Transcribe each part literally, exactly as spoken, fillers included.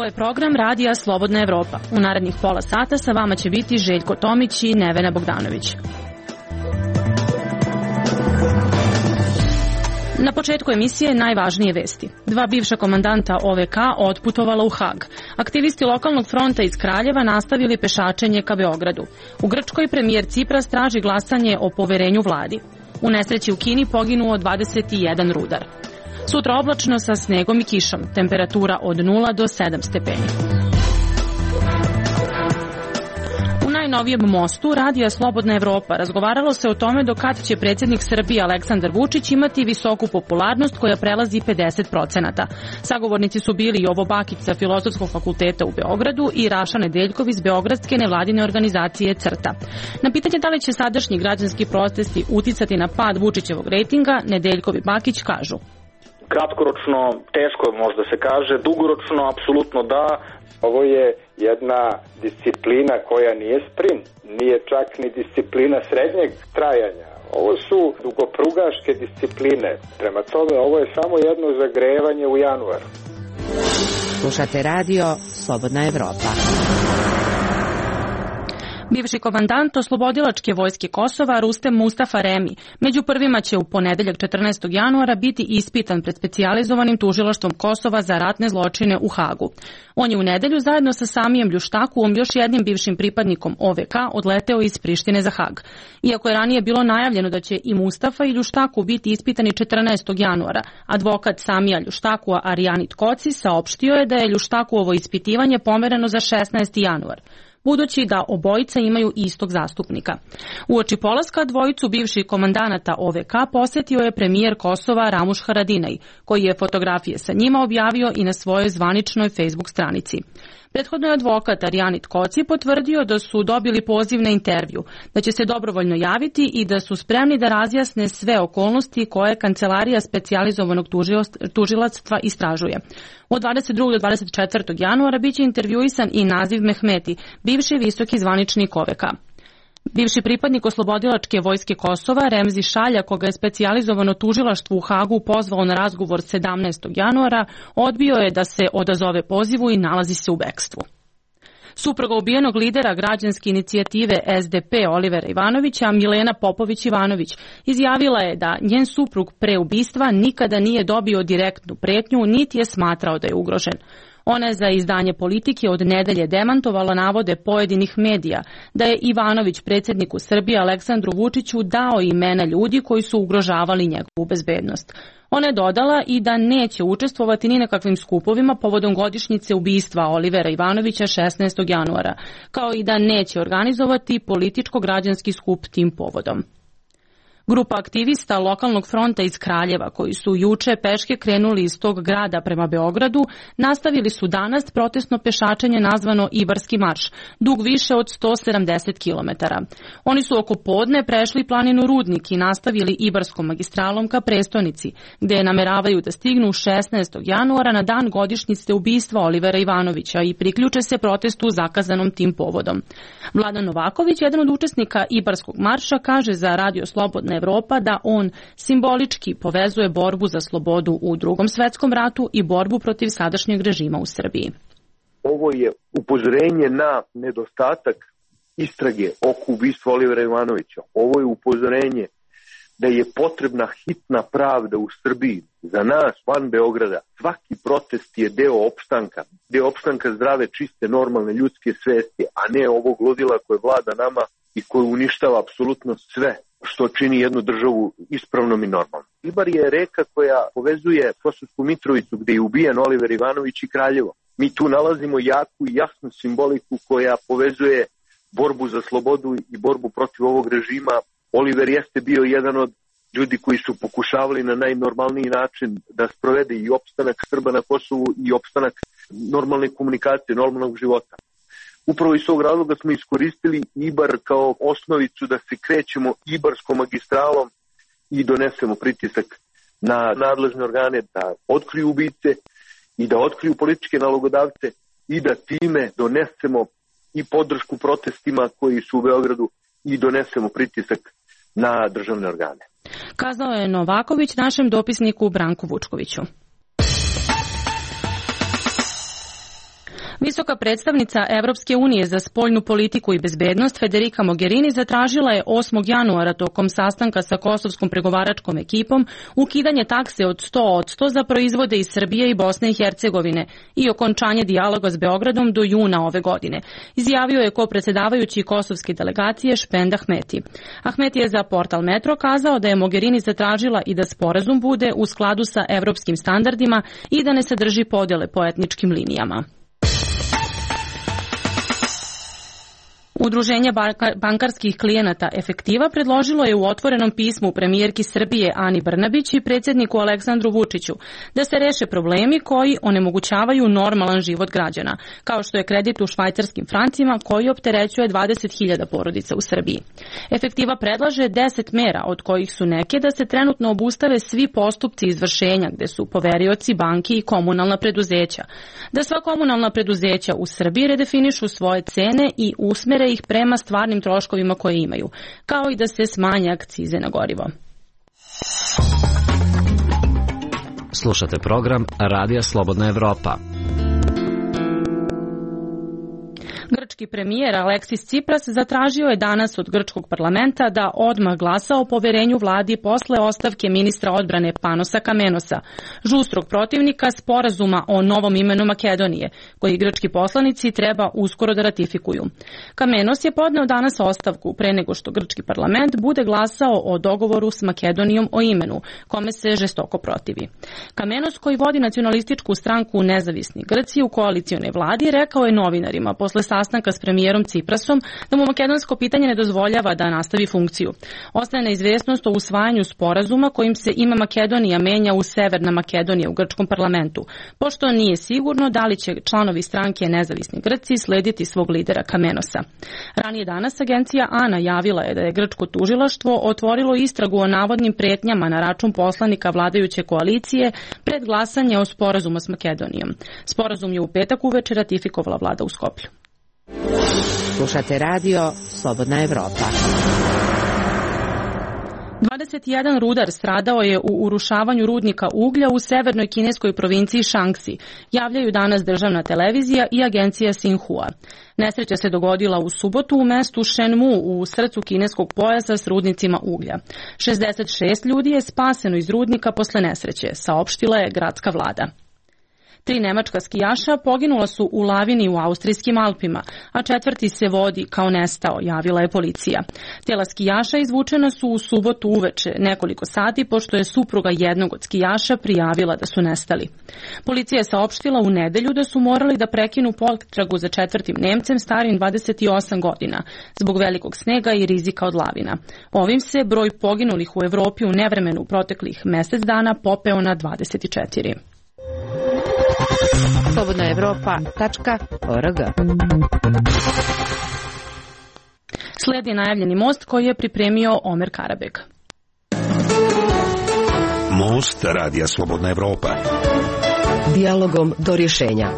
je program Radija Slobodna Evropa. U narednih pola sata sa vama će biti Željko Tomić i Nevena Bogdanović. Na početku emisije najvažnije vesti. Dva bivša komandanta O V K otputovala u Hag. Aktivisti lokalnog fronta iz Kraljeva nastavili pešačenje ka Beogradu. U Grčkoj premijer Cipras traži glasanje o poverenju vladi. U nesreći u Kini poginuo dvadeset jedan rudar. Sutra oblačno sa snegom i kišom, temperatura od nula do sedam stepeni. U najnovijem mostu Radija Slobodna Evropa razgovaralo se o tome do kad će predsjednik Srbije Aleksandar Vučić imati visoku popularnost koja prelazi pedeset procenata. Sagovornici su bili Jovo Bakić sa Filozofskog fakulteta u Beogradu i Raša Nedeljkov iz beogradske nevladine organizacije CRTA. Na pitanje da li će sadašnji građanski protesti uticati na pad Vučićevog rejtinga, Nedeljkov i Bakić kažu: Kratkoročno teško možda se kaže, dugoročno apsolutno da. Ovo je jedna disciplina koja nije sprint, nije čak ni disciplina srednjeg trajanja. Ovo su dugoprugaške discipline, prema tome ovo je samo jedno zagrevanje u januaru. Slušate radio Slobodna Evropa. Bivši komandant oslobodilačke vojske Kosova Rustem Mustafa Remi među prvima će u ponedeljak četrnaestog januara biti ispitan pred specijalizovanim tužilaštvom Kosova za ratne zločine u Hagu. On je u nedelju zajedno sa Samijem Ljuštakuom, još jednim bivšim pripadnikom O V K, odleteo iz Prištine za Hag. Iako je ranije bilo najavljeno da će i Mustafa i Ljuštaku biti ispitani četrnaestog januara, advokat Samija Ljuštakua Arijanit Koci saopštio je da je Ljuštakuovo ispitivanje pomereno za šesnaesti januar. Budući da obojica imaju istog zastupnika. Uoči polaska dvojicu bivših komandanata O V K posjetio je premijer Kosova Ramuš Haradinaj, koji je fotografije sa njima objavio i na svojoj zvaničnoj Facebook stranici. Prethodno je advokat Arijanit Koci potvrdio da su dobili poziv na intervju, da će se dobrovoljno javiti i da su spremni da razjasne sve okolnosti koje Kancelarija specijalizovanog tužilaštva istražuje. Od dvadeset drugog do dvadeset četvrtog januara biće intervjuisan i Naziv Mehmeti, bivši visoki zvaničnik O V K. Bivši pripadnik oslobodilačke vojske Kosova Remzi Šalja, koga je specijalizovano tužilaštvo u Hagu pozvao na razgovor sedamnaestog januara, odbio je da se odazove pozivu i nalazi se u bekstvu. Supruga ubijenog lidera građanske inicijative S D P Olivera Ivanovića, Milena Popović Ivanović, izjavila je da njen suprug pre ubistva nikada nije dobio direktnu pretnju, niti je smatrao da je ugrožen. Ona je za izdanje Politike od nedelje demantovala navode pojedinih medija da je Ivanović predsjedniku Srbije Aleksandru Vučiću dao imena ljudi koji su ugrožavali njegovu bezbednost. Ona je dodala i da neće učestvovati ni na kakvim skupovima povodom godišnjice ubistva Olivera Ivanovića šesnaestog januara, kao i da neće organizovati političko-građanski skup tim povodom. Grupa aktivista lokalnog fronta iz Kraljeva, koji su juče peške krenuli iz tog grada prema Beogradu, nastavili su danas protestno pešačenje nazvano Ibarski marš, dug više od sto sedamdeset kilometara. Oni su oko podne prešli planinu Rudnik i nastavili Ibarskom magistralom ka prestonici, gde nameravaju da stignu šesnaestog januara na dan godišnjice ubistva Olivera Ivanovića i priključe se protestu zakazanom tim povodom. Vladan Novaković, jedan od učesnika Ibarskog marša, kaže za Radio Slobodna Evropa da on simbolički povezuje borbu za slobodu u Drugom svetskom ratu i borbu protiv sadašnjeg režima u Srbiji. Ovo je upozorenje na nedostatak istrage oko ubistva Olivera Ivanovića. Ovo je upozorenje da je potrebna hitna pravda u Srbiji za nas van Beograda. Svaki protest je deo opstanka, deo opstanka zdrave, čiste, normalne ljudske svesti, a ne ovog ludila koje vlada nama i koje uništava apsolutno sve što čini jednu državu ispravnom i normalnom. Ibar je reka koja povezuje Kosovsku Mitrovicu gde je ubijen Oliver Ivanović i Kraljevo. Mi tu nalazimo jaku i jasnu simboliku koja povezuje borbu za slobodu i borbu protiv ovog režima. Oliver jeste bio jedan od ljudi koji su pokušavali na najnormalniji način da sprovede i opstanak Srba na Kosovu i opstanak normalne komunikacije, normalnog života. Upravo iz tog razloga smo iskoristili Ibar kao osnovicu da se krećemo Ibarskom magistralom i donesemo pritisak na nadležne organe da otkriju ubice i da otkriju političke nalogodavce i da time donesemo i podršku protestima koji su u Beogradu i donesemo pritisak na državne organe. Kazao je Novaković našem dopisniku Branku Vučkoviću. Visoka predstavnica Evropske unije za spoljnu politiku i bezbednost Federica Mogherini zatražila je osmog januara tokom sastanka sa kosovskom pregovaračkom ekipom ukidanje takse od sto posto za proizvode iz Srbije i Bosne i Hercegovine i okončanje dijaloga s Beogradom do juna ove godine, izjavio je kopredsedavajući kosovske delegacije Špend Ahmeti. Ahmeti je za portal Metro kazao da je Mogherini zatražila i da sporazum bude u skladu sa evropskim standardima i da ne sadrži podjele po etničkim linijama. Udruženje bankarskih klijenata Efektiva predložilo je u otvorenom pismu premijerki Srbije Ani Brnabić i predsjedniku Aleksandru Vučiću da se reše problemi koji onemogućavaju normalan život građana, kao što je kredit u švajcarskim francima koji opterećuje dvadeset hiljada porodica u Srbiji. Efektiva predlaže deset mera, od kojih su neke da se trenutno obustave svi postupci izvršenja gde su poverioci, banki i komunalna preduzeća, da sva komunalna preduzeća u Srbiji redefinišu svoje cene i usmere ih prema stvarnim troškovima koje imaju, kao i da se smanje akcize na gorivo. Slušate program Radija Slobodna Evropa. Grčki premijer Aleksis Tsipras zatražio je danas od grčkog parlamenta da odmah glasa o poverenju vladi posle ostavke ministra odbrane Panosa Kamenosa, žustrog protivnika sporazuma o novom imenu Makedonije, koji grčki poslanici treba uskoro da ratifikuju. Kamenos je podneo danas ostavku pre nego što grčki parlament bude glasao o dogovoru s Makedonijom o imenu, kome se žestoko protivi. Kamenos, koji vodi nacionalističku stranku Nezavisni Grci u koalicionoj vladi, rekao je novinarima posle sastanka s premijerom Tsiprasom da mu makedonsko pitanje ne dozvoljava da nastavi funkciju. Ostaje neizvesnost o usvajanju sporazuma kojim se ime Makedonija menja u Severna Makedonija u grčkom parlamentu, pošto nije sigurno da li će članovi stranke Nezavisni Grci slediti svog lidera Kamenosa. Ranije danas agencija ANA javila je da je grčko tužilaštvo otvorilo istragu o navodnim pretnjama na račun poslanika vladajuće koalicije pred glasanje o sporazumu s Makedonijom. Sporazum je u petak uveče ratifikovala vlada u Skoplju. Slušate radio Slobodna Evropa. dvadeset jedan rudar stradao je u urušavanju rudnika uglja u severnoj kineskoj provinciji Šangsi, javljaju danas državna televizija i agencija Sinhua. Nesreća se dogodila u subotu u mestu Shenmu u srcu kineskog pojasa s rudnicima uglja. šezdeset šest ljudi je spaseno iz rudnika posle nesreće, saopštila je gradska vlada. Tri nemačka skijaša poginula su u lavini u austrijskim Alpima, a četvrti se vodi kao nestao, javila je policija. Tijela skijaša izvučena su u subotu uveče, nekoliko sati, pošto je supruga jednog od skijaša prijavila da su nestali. Policija je saopštila u nedelju da su morali da prekinu potragu za četvrtim Nemcem starim dvadeset osam godina, zbog velikog snega i rizika od lavina. Ovim se broj poginulih u Evropi u nevremenu proteklih mesec dana popeo na dvadeset četiri. slobodna evropa tačka org. Slijedi najavljeni most koji je pripremio Omer Karabeg. Most Radija Slobodna Evropa. Dijalogom do rješenja.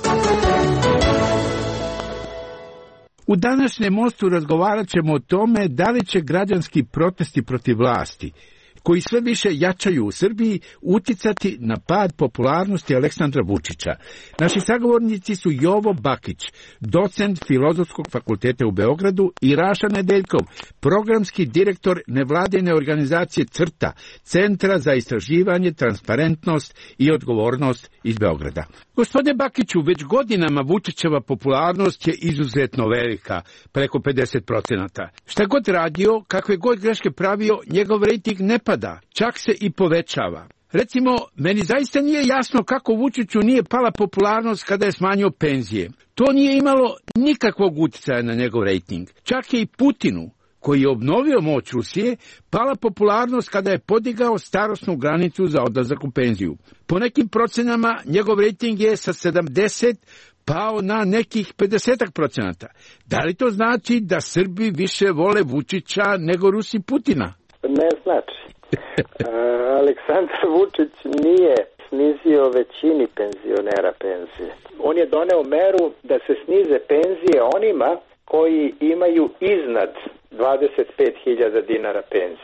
U današnjem mostu razgovarat ćemo o tome da li će građanski protesti protiv vlasti, koji sve više jačaju u Srbiji, uticati na pad popularnosti Aleksandra Vučića. Naši sagovornici su Jovo Bakić, docent Filozofskog fakulteta u Beogradu, i Raša Nedeljkov, programski direktor nevladine organizacije CRTA, Centra za istraživanje, transparentnost i odgovornost iz Beograda. Gospodine Bakiću, već godinama Vučićeva popularnost je izuzetno velika, preko pedeset procenata. Šta god radio, kakve god greške pravio, njegov rejting ne pada, čak se i povećava. Recimo, meni zaista nije jasno kako Vučiću nije pala popularnost kada je smanjio penzije. To nije imalo nikakvog utjecaja na njegov rejting. Čak je i Putinu, koji je obnovio moć Rusije, pala popularnost kada je podigao starosnu granicu za odlazak u penziju. Po nekim procenama njegov rejting je sa sedamdeset pao na nekih pedeset procenata. Da li to znači da Srbi više vole Vučića nego Rusi Putina? Ne znači. Aleksandar Vučić nije snizio većini penzionera penzije. On je doneo meru da se snize penzije onima koji imaju iznad dvadeset pet hiljada dinara penziju.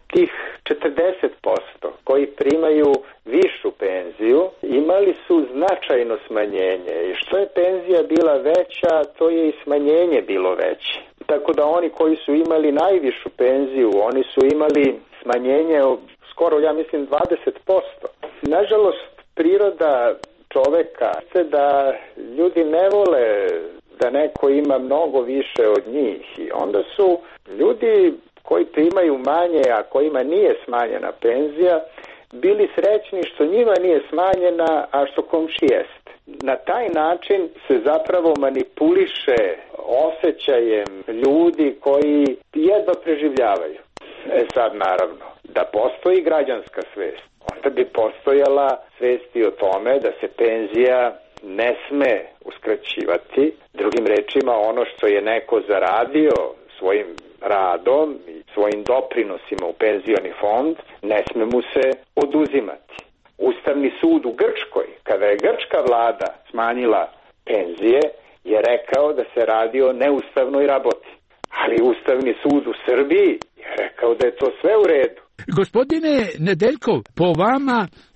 tih četrdeset posto koji primaju višu penziju imali su značajno smanjenje i što je penzija bila veća, to je i smanjenje bilo veće. Tako da oni koji su imali najvišu penziju, oni su imali smanjenje od skoro, ja mislim, dvadeset posto. Nažalost, priroda čoveka je da ljudi ne vole da neko ima mnogo više od njih i onda su ljudi koji primaju manje, a kojima nije smanjena penzija, bili srećni što njima nije smanjena, a što komši jest. Na taj način se zapravo manipuliše osjećajem ljudi koji jedva preživljavaju. E sad, naravno, da postoji građanska svest, onda bi postojala svest i o tome da se penzija ne sme uskraćivati. Drugim rečima, ono što je neko zaradio svojim radom i svojim doprinosima u penzioni fond, ne sme mu se oduzimati. Ustavni sud u Grčkoj, kada je grčka vlada smanjila penzije, je rekao da se radi o neustavnoj raboti. Ali Ustavni sud u Srbiji je rekao da je to sve u redu. Gospodine Nedeljkov, po vama,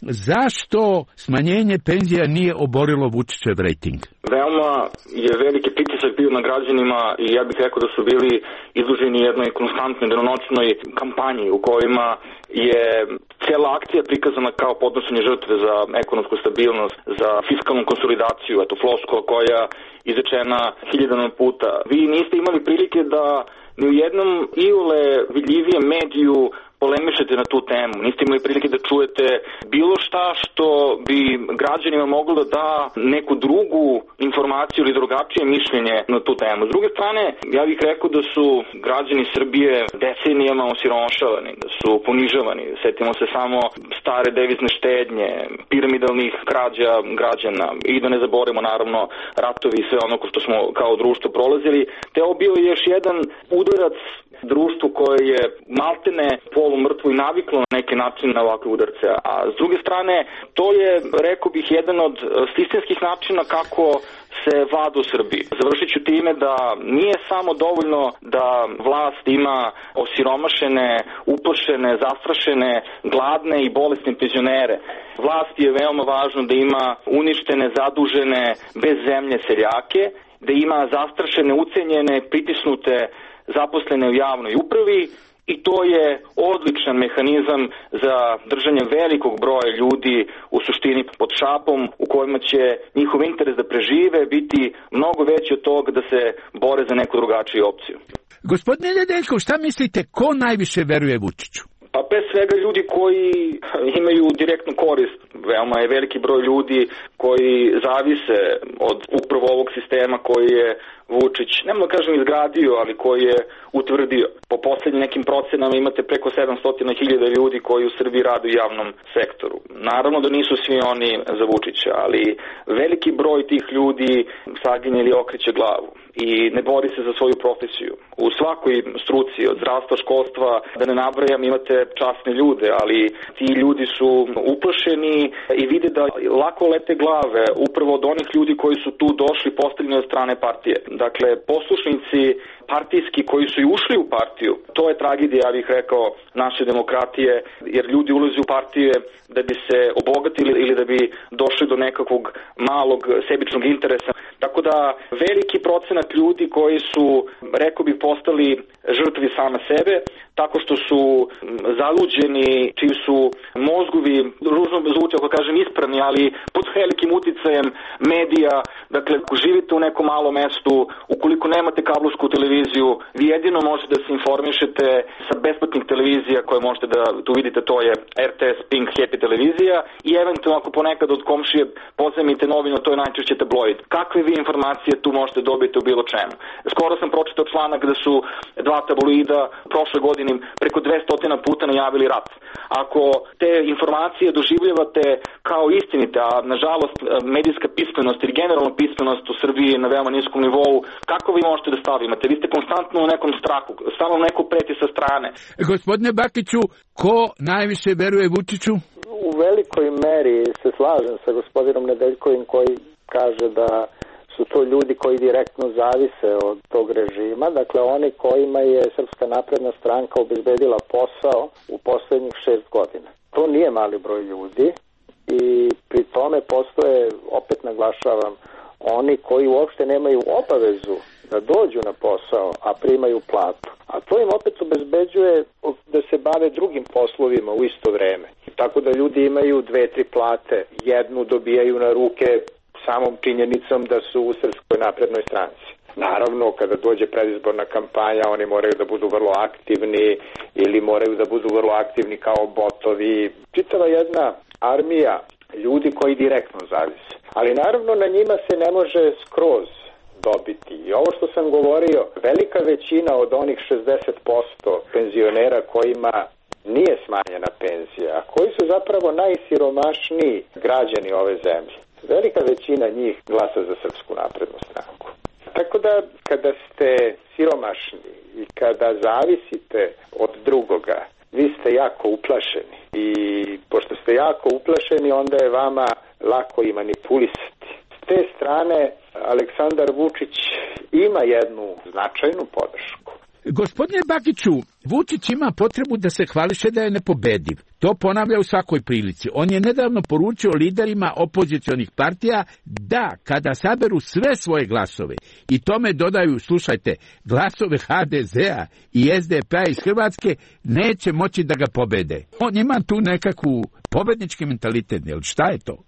zašto smanjenje penzija nije oborilo Vučićev rejting? Veoma je veliki pritisak bio na građanima i ja bih rekao da su bili izloženi jednoj konstantnoj danonoćnoj kampanji u kojima je cijela akcija prikazana kao podnošenje žrtve za ekonomsku stabilnost, za fiskalnu konsolidaciju, eto floskula koja je izrečena hiljadama puta. Vi niste imali prilike da ni u jednom iole vidljivijem mediju polemišete na tu temu. Niste imali prilike da čujete bilo šta što bi građanima moglo da da neku drugu informaciju ili drugačije mišljenje na tu temu. S druge strane, ja bih rekao da su građani Srbije decenijama osiromašavani, da su ponižavani. Setimo se samo stare devizne štednje, piramidalnih krađa građana i da ne zaboravimo naravno ratovi i sve ono što smo kao društvo prolazili. Te ovo bio je još jedan udarac društvu koje je maltene polumrtvo i naviklo na neki način na ovakve udarce. A s druge strane, to je, rekao bih, jedan od sistemskih načina kako se vlada u Srbiji. Završit ću time da nije samo dovoljno da vlast ima osiromašene, uplašene, zastrašene, gladne i bolesne penzionere. Vlast je veoma važno da ima uništene, zadužene, bez zemlje seljake, da ima zastrašene, ucenjene, pritisnute zaposlene u javnoj upravi i to je odličan mehanizam za držanje velikog broja ljudi u suštini pod šapom u kojima će njihov interes da prežive biti mnogo veći od toga da se bore za neku drugačiju opciju. Gospodine Nedeljkov, šta mislite, ko najviše veruje Vučiću? Pa pre svega ljudi koji imaju direktnu korist. Veoma je veliki broj ljudi koji zavise od upravo ovog sistema koji je Vučić, ne mogu da kažem izgradio, ali koji je utvrdio. Po poslednjim nekim procenama imate preko sedamsto hiljada ljudi koji u Srbiji rade u javnom sektoru. Naravno da nisu svi oni za Vučića, ali veliki broj tih ljudi saginje ili okreće glavu i ne bori se za svoju profesiju. U svakoj struci, od zdravstva, školstva, da ne nabrajam, imate časne ljude, ali ti ljudi su uplašeni i vide da lako lete glave upravo od onih ljudi koji su tu došli postavljeni od strane partije. Dakle, poslušnici partijski koji su i ušli u partiju, to je tragedija, ja bih rekao, naše demokratije, jer ljudi ulaze u partije da bi se obogatili ili da bi došli do nekakvog malog sebičnog interesa. Tako da veliki procenat ljudi koji su, rekao bih, postali žrtvi same sebe, tako što su zaluđeni, čiji su mozgovi, ružno zvuči ako kažem ispravni, ali pod velikim uticajem medija. Dakle, ako živite u nekom malom mestu, ukoliko nemate kablovsku televiziju, vi jedino možete da se informišete sa besplatnih televizija koje možete da tu vidite, to je R T S, Pink, Happy televizija i eventualno ako ponekad od komšije pozajmite novinu, to je najčešće tabloid. Kakve vi informacije tu možete dobiti u bilo čemu? Skoro sam pročitao članak da su dva tabloida prošle godine preko dvesta puta najavili rat. Ako te informacije doživljavate kao istinite, a nažalost medijska pismenost ili generalna pismenost u Srbiji je na veoma niskom nivou, kako vi možete da stavimate? Vi ste konstantno u nekom strahu, stalno neko preti sa strane. Gospodine Bakiću, ko najviše veruje Vučiću? U velikoj meri se slažem sa gospodinom Nedeljkovim koji kaže da su to ljudi koji direktno zavise od tog režima, dakle oni kojima je Srpska napredna stranka obezbedila posao u poslednjih šest godina. To nije mali broj ljudi i pri tome postoje, opet naglašavam, oni koji uopšte nemaju obavezu da dođu na posao, a primaju platu. A to im opet obezbeđuje da se bave drugim poslovima u isto vreme. Tako da ljudi imaju dve, tri plate. Jednu dobijaju na ruke samom činjenicom da su u Srpskoj naprednoj stranci. Naravno, kada dođe predizborna kampanja, oni moraju da budu vrlo aktivni ili moraju da budu vrlo aktivni kao botovi. Čitava jedna armija ljudi koji direktno zavise. Ali naravno na njima se ne može skroz dobiti. I ovo što sam govorio, velika većina od onih šezdeset posto penzionera kojima nije smanjena penzija, a koji su zapravo najsiromašniji građani ove zemlje, velika većina njih glasa za Srpsku naprednu stranku. Tako da kada ste siromašni i kada zavisite od drugoga, vi ste jako uplašeni. I pošto ste jako uplašeni, onda je vama lako i manipulisati. S te strane, Aleksandar Vučić ima jednu značajnu podršku. Gospodine Bakiću, Vučić ima potrebu da se hvališe da je nepobediv. To ponavlja u svakoj prilici. On je nedavno poručio liderima opozicionih partija da kada saberu sve svoje glasove i tome dodaju, slušajte, glasove ha de zea i es de pe iz Hrvatske, neće moći da ga pobede. On ima tu nekakvu pobednički mentalitet, jel šta je to?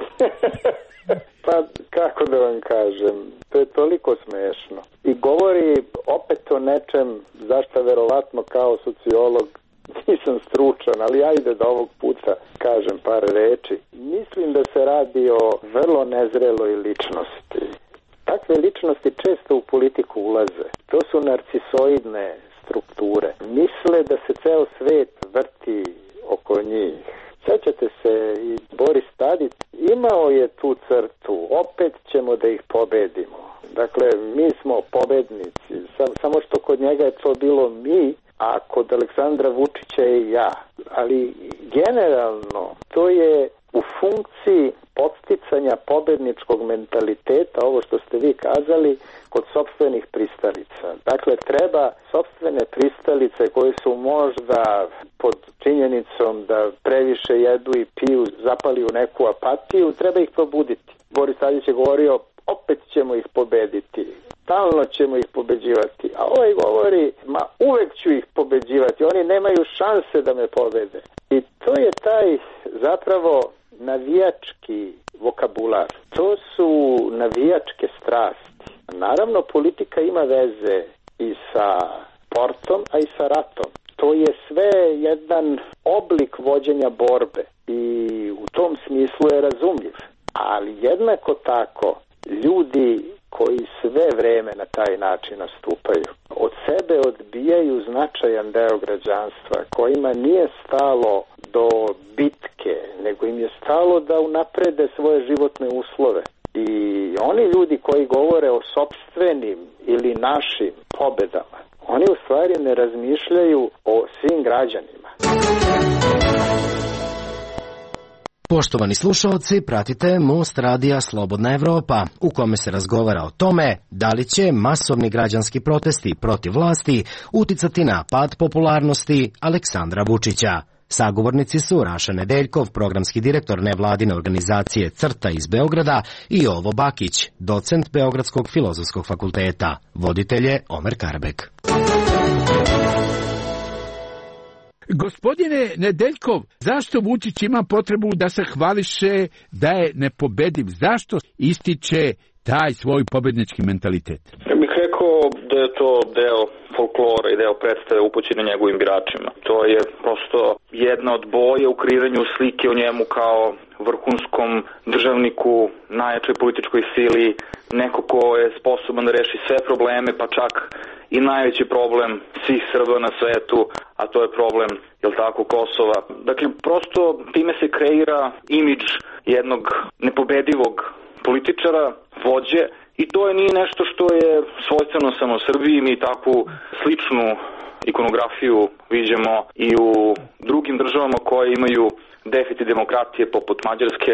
Pa kako da vam kažem, to je toliko smešno. I govori opet o nečem zašto verovatno kao sociolog nisam stručan, ali ajde da ovog puta kažem par reči. Mislim da se radi o vrlo nezreloj ličnosti. Takve ličnosti često u politiku ulaze. To su narcisoidne strukture. Misle da se ceo svet vrti oko njih. Sjećate se, i Boris Tadić imao je tu crtu, opet ćemo da ih pobedimo. Dakle, mi smo pobednici, samo što kod njega je to bilo mi, a kod Aleksandra Vučića je ja. Ali generalno to je u funkciji podsticanja pobedničkog mentaliteta, ovo što ste vi kazali, kod sopstvenih pristalica. Dakle, treba sopstvene pristalice koje su možda pod činjenicom da previše jedu i piju, zapali u neku apatiju, treba ih probuditi. Boris Tadić je govorio, opet ćemo ih pobediti, stalno ćemo ih pobeđivati. A ovaj govori, ma uvek ću ih pobeđivati, oni nemaju šanse da me pobede. I to je taj zapravo navijački vokabular. To su navijačke strasti. Naravno, politika ima veze i sa sportom, a i sa ratom. To je sve jedan oblik vođenja borbe i u tom smislu je razumljiv. Ali jednako tako, ljudi koji sve vreme na taj način nastupaju, od sebe odbijaju značajan deo građanstva, kojima nije stalo do bitke, nego im je stalo da unaprede svoje životne uslove. I oni ljudi koji govore o sopstvenim ili našim pobedama, oni u stvari ne razmišljaju o svim građanima. Poštovani slušalci, pratite Most radija Slobodna Evropa, u kome se razgovara o tome da li će masovni građanski protesti protiv vlasti uticati na pad popularnosti Aleksandra Vučića. Sagovornici su Raša Nedeljkov, programski direktor nevladine organizacije CRTA iz Beograda, i Jovo Bakić, docent Beogradskog filozofskog fakulteta. Voditelj je Omer Karbek. Gospodine Nedeljkov, zašto Vučić ima potrebu da se hvališe da je nepobediv? Zašto ističe taj svoj pobednički mentalitet? Ja bih rekao da je to deo folklora i deo predstave upućene njegovim biračima. To je prosto jedna od boje u kreiranju slike o njemu kao vrhunskom državniku, najjačoj političkoj sili, neko ko je sposoban da reši sve probleme, pa čak i najveći problem svih Srba na svetu, a to je problem, jel tako, Kosova. Dakle, prosto time se kreira imidž jednog nepobedivog političara, vođe, i to je nije nešto što je svojstveno samo Srbiji. Mi takvu sličnu ikonografiju viđamo i u drugim državama koje imaju deficit demokratije poput Mađarske,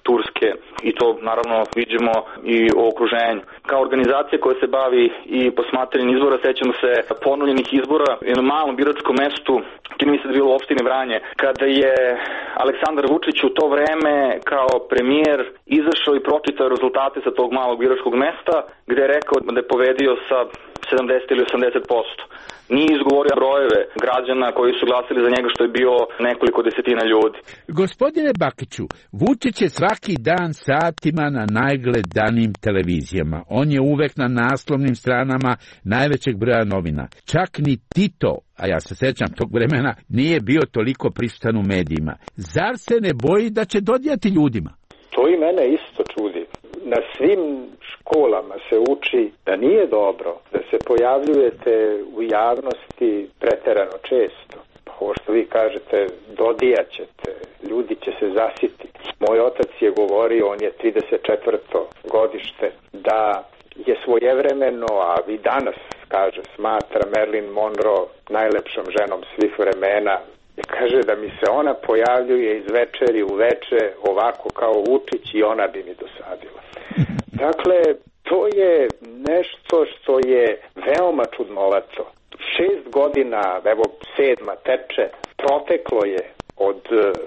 Turske i to naravno vidimo i u okruženju. Kao organizacija koja se bavi i posmatranjem izbora, sećamo se ponovljenih izbora u jednom malom biračkom mestu, čini mi se da je bilo u opštini Vranje, kada je Aleksandar Vučić u to vreme kao premijer izašao i pročitao rezultate sa tog malog biračkog mesta, gde je rekao da je pobedio sa sedamdeset ili osamdeset posto. Nije izgovorio brojeve građana koji su glasili za njega, što je bio nekoliko desetina ljudi. Gospodine Bakiću, Vučić je svaki dan satima na najgledanijim televizijama. On je uvek na naslovnim stranama najvećeg broja novina. Čak ni Tito, a ja se sećam tog vremena, nije bio toliko prisutan u medijima. Zar se ne boji da će dodijati ljudima? To i mene isto čudi. Na svim školama se uči da nije dobro da se pojavljujete u javnosti preterano često. Ovo što vi kažete, dodijat ćete, ljudi će se zasititi. Moj otac je govorio, on je trideset četvrto godište, da je svojevremeno, a vi danas, kaže, smatra Marilyn Monroe najlepšom ženom svih vremena. Kaže da mi se ona pojavljuje iz večeri u veče ovako kao Vučić i ona bi mi dosadila. Dakle, to je nešto što je veoma čudnovato. Šest godina, evo sedma teče, proteklo je od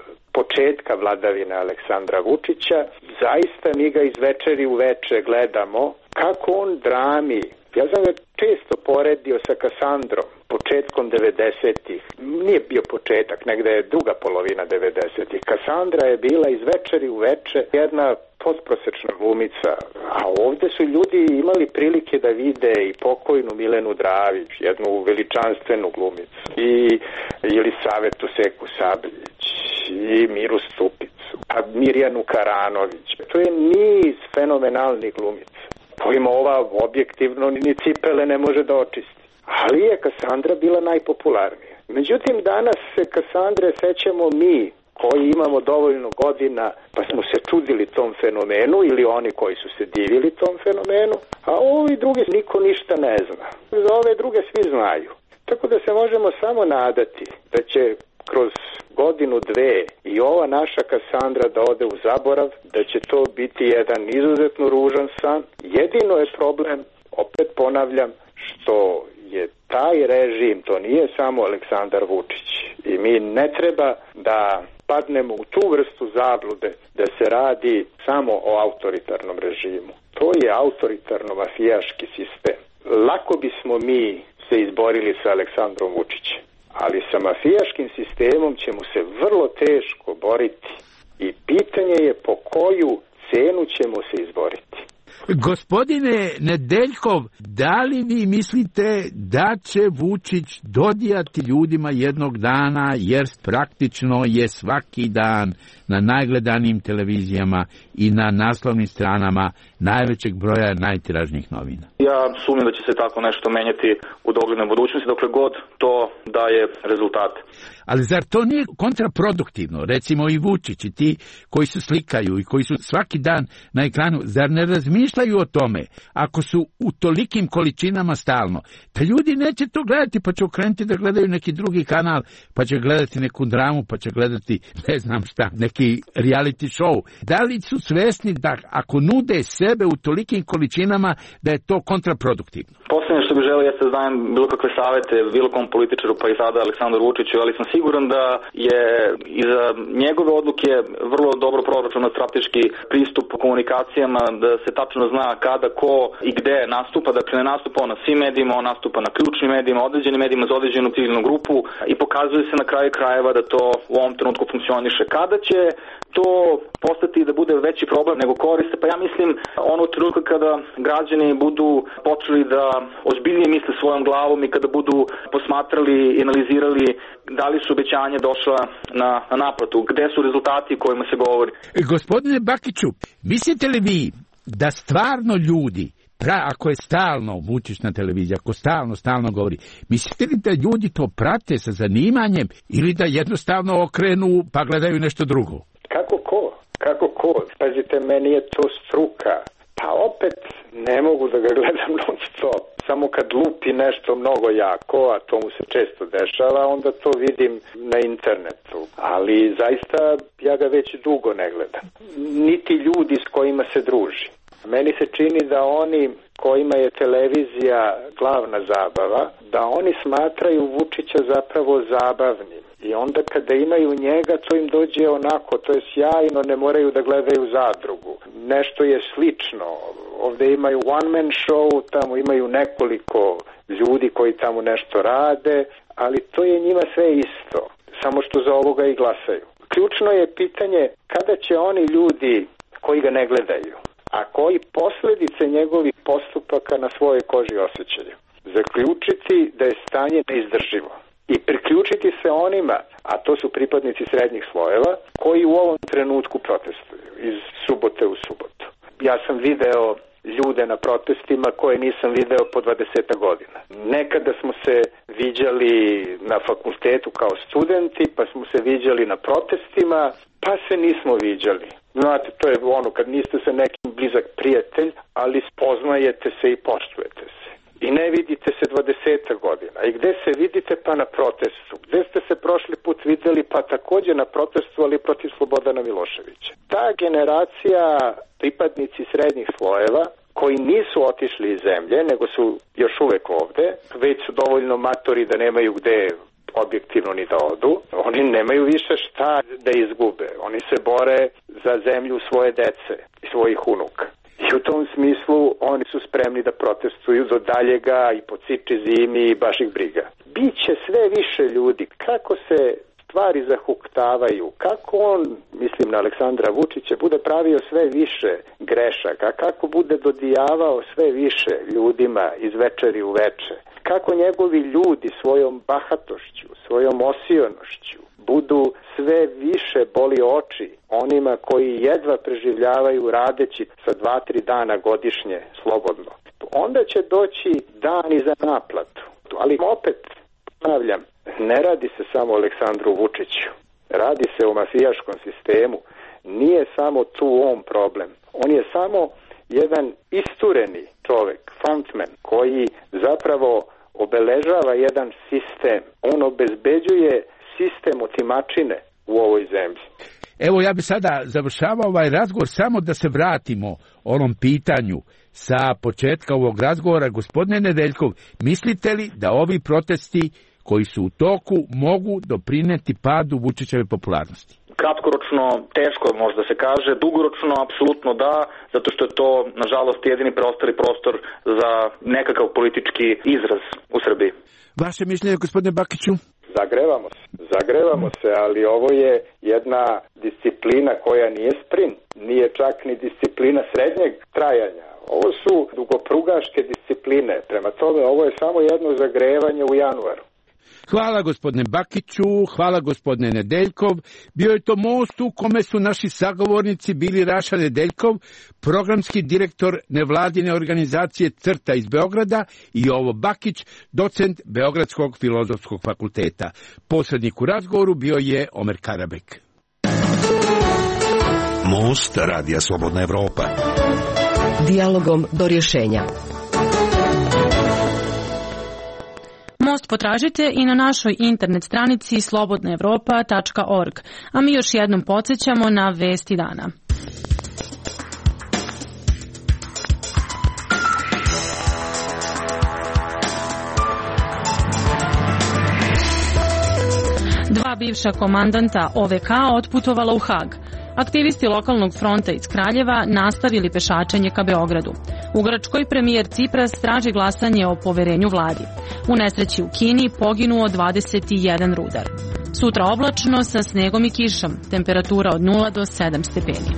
početka vladavine Aleksandra Vučića. Zaista mi ga iz večeri u veče gledamo kako on drami. Ja sam ga često poredio sa Kasandrom, početkom devedesetih. Nije bio početak, negde je druga polovina devedesetih. Kasandra je bila iz večeri u veče jedna potprosečna glumica, a ovde su ljudi imali prilike da vide i pokojnu Milenu Dravić, jednu veličanstvenu glumicu, i ili Savetu Seku Sabljić, i Miru Stupicu, a Mirjanu Karanović. To je niz fenomenalnih glumica kojima ova objektivno ni cipele ne može da očisti. Ali je Kasandra bila najpopularnija. Međutim, danas se Kasandre sećamo mi, koji imamo dovoljno godina, pa smo se čudili tom fenomenu, ili oni koji su se divili tom fenomenu, a ovi drugi niko ništa ne zna. Za ove druge svi znaju. Tako da se možemo samo nadati da će kroz godinu, dve i ova naša Kasandra da ode u zaborav, da će to biti jedan izuzetno ružan san. Jedino je problem, opet ponavljam, što je taj režim, to nije samo Aleksandar Vučić. I mi ne treba da padnemo u tu vrstu zablude da se radi samo o autoritarnom režimu. To je autoritarno-mafijaški sistem. Lako bismo mi se izborili sa Aleksandrom Vučićem, ali sa mafijaškim sistemom ćemo se vrlo teško boriti i pitanje je po koju cenu ćemo se izboriti. Gospodine Nedeljkov, da li vi mislite da će Vučić dodijati ljudima jednog dana, jer praktično je svaki dan na najgledanijim televizijama i na naslovnim stranama najvećeg broja najtiražnijih novina? Ja sumnjam da će se tako nešto menjati u doglednoj budućnosti, dokle god to daje rezultate. Ali zar to nije kontraproduktivno? Recimo i Vučić i ti koji se slikaju i koji su svaki dan na ekranu, zar ne razmišljaju o tome, ako su u tolikim količinama stalno, da ljudi neće to gledati, pa će okrenuti da gledaju neki drugi kanal, pa će gledati neku dramu, pa će gledati, ne znam šta, neki reality show. Da li su svesni da ako nude sebe u tolikim količinama, da je to kontraproduktivno? Poslednje što bih želeo jeste da dajem bilo kakve savete bilo kom političaru, pa i sada Aleksandru Vučiću, ali sam siguran da je iza njegove odluke vrlo dobro proračunat strateški pristup u komunikacijama, da se tačno zna kada, ko i gde nastupa, dakle ne nastupa na svim medijima, on nastupa na ključnim medijima, određenim medijima za određenu ciljnu grupu i pokazuje se na kraju krajeva da to u ovom trenutku funkcioniše. Kada će to postati da bude veći problem nego koriste, pa ja mislim ono trenutka kada građani budu počeli da ozbiljnije misle svojom glavom i kada budu posmatrali i analizirali da li su obećanja došla na, na naplatu, gde su rezultati o kojima se govori. Gospodine Bakiću, mislite li vi da stvarno ljudi, pra, ako je stalno Vučić na televiziji, ako stalno, stalno govori, mislite li da ljudi to prate sa zanimanjem ili da jednostavno okrenu pa gledaju nešto drugo? Kako ko? Kako ko? Pazite, meni je to struka. Pa opet ne mogu da ga gledam non stop. Samo kad lupi nešto mnogo jako, a to mu se često dešava, onda to vidim na internetu. Ali zaista ja ga već dugo ne gledam. Niti ljudi s kojima se druži. Meni se čini da oni kojima je televizija glavna zabava, da oni smatraju Vučića zapravo zabavnim. I onda kada imaju njega, to im dođe onako, to je sjajno, ne moraju da gledaju Zadrugu. Nešto je slično. Ovde imaju one man show, tamo imaju nekoliko ljudi koji tamo nešto rade, ali to je njima sve isto, samo što za ovoga i glasaju. Ključno je pitanje kada će oni ljudi koji ga ne gledaju, a koji posledice njegovih postupaka na svojoj koži osjećaju, zaključiti da je stanje neizdrživo i priključiti se onima, a to su pripadnici srednjih slojeva, koji u ovom trenutku protestuju iz subote u subotu. Ja sam video ljude na protestima koje nisam video po dvadeset godina. Nekada smo se viđali na fakultetu kao studenti, pa smo se viđali na protestima, pa se nismo viđali. Znate, to je ono kad niste sa nekim blizak prijatelj, ali spoznajete se i poštujete se. I ne vidite se dvadeset godina. I gde se vidite? Pa na protestu. Gde ste se prošli put videli? Pa takođe na protestu, ali protiv Slobodana Miloševića. Ta generacija pripadnici srednjih slojeva koji nisu otišli iz zemlje, nego su još uvek ovde, već su dovoljno matori da nemaju gde objektivno ni da odu, oni nemaju više šta da izgube. Oni se bore za zemlju svoje dece i svojih unuka. I u tom smislu oni su spremni da protestuju do daljega i po ciči zimi i baš ih briga. Biće sve više ljudi. Kako se stvari zahuktavaju, kako on, mislim na Aleksandra Vučića, bude pravio sve više grešaka, kako bude dodijavao sve više ljudima iz večeri u veče, kako njegovi ljudi svojom bahatošću, svojom osionošću budu sve više boli oči onima koji jedva preživljavaju radeći sa dva, tri dana godišnje slobodno. Onda će doći dani za naplatu. Ali opet, ponavljam, ne radi se samo o Aleksandru Vučiću. Radi se o mafijaškom sistemu. Nije samo tu on problem. On je samo jedan istureni čovek, frontman, koji zapravo obeležava jedan sistem. On obezbeđuje sistem otimačine u ovoj zemlji. Evo ja bi sada završavao ovaj razgovor samo da se vratimo onom pitanju sa početka ovog razgovora. Gospodine Nedeljkov, mislite li da ovi protesti koji su u toku mogu doprineti padu Vučićeve popularnosti? Kratkoročno teško možda se kaže, dugoročno apsolutno da, zato što je to nažalost jedini preostali prostor za nekakav politički izraz u Srbiji. Vaše mišljenje, gospodine Bakiću? Zagrevamo se, zagrevamo se, ali ovo je jedna disciplina koja nije sprint, nije čak ni disciplina srednjeg trajanja. Ovo su dugoprugaške discipline, prema tome ovo je samo jedno zagrevanje u januaru. Hvala gospodine Bakiću, hvala gospodine Nedeljkov. Bio je to most u kome su naši sagovornici bili Raša Nedeljkov, programski direktor nevladine organizacije CRTA iz Beograda, i Jovo Bakić, docent Beogradskog filozofskog fakulteta. Posrednik u razgovoru bio je Omer Karabek. Most Radija Slobodna Evropa. Dijalogom do rješenja. Most potražite i na našoj internet stranici slobodna evropa tačka org, a mi još jednom podsjećamo na vesti dana. Dva bivša komandanta O V K otputovala u Hag. Aktivisti lokalnog fronta iz Kraljeva nastavili pešačenje ka Beogradu. U Grčkoj premijer Cipras traži glasanje o poverenju vladi. U nesreći u Kini poginuo dvadeset jedan rudar. Sutra oblačno sa snegom i kišom, temperatura od nula do sedam stepeni.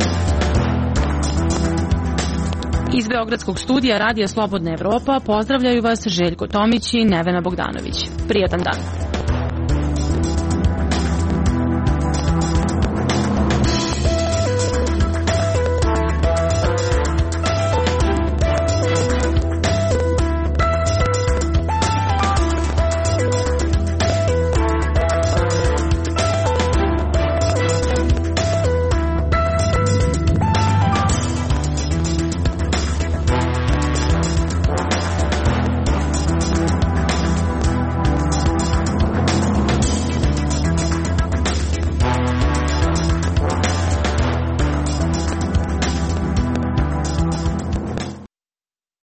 Iz Beogradskog studija Radija Slobodna Evropa pozdravljaju vas Željko Tomić i Nevena Bogdanović. Prijatan dan.